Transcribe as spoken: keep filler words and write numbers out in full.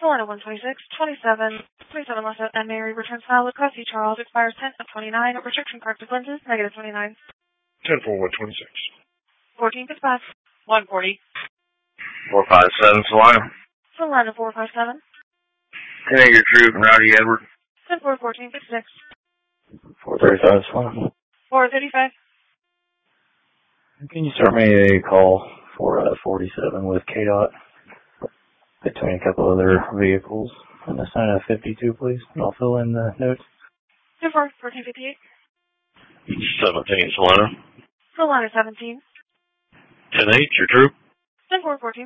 Solana one twenty-six, twenty-seven, twenty-seven less and Mary returns file with Custody Charles expires ten of twenty-nine. Restriction corrected lenses, negative twenty-nine. ten four one twenty-six. fourteen dispatch. one forty. four five seven Solana. Solana four five seven. ten eight your troop, Rowdy Edward. ten four fourteen fifty-six. four thirty-five Solana. four thirty-five. Can you start me a call for uh, forty-seven with K DOT between a couple other vehicles and a sign of fifty-two, please? And I'll fill in the notes. two four fourteen fifty-eight. seventeen Solana. Solana seventeen. ten eight your troop. ten four fourteen.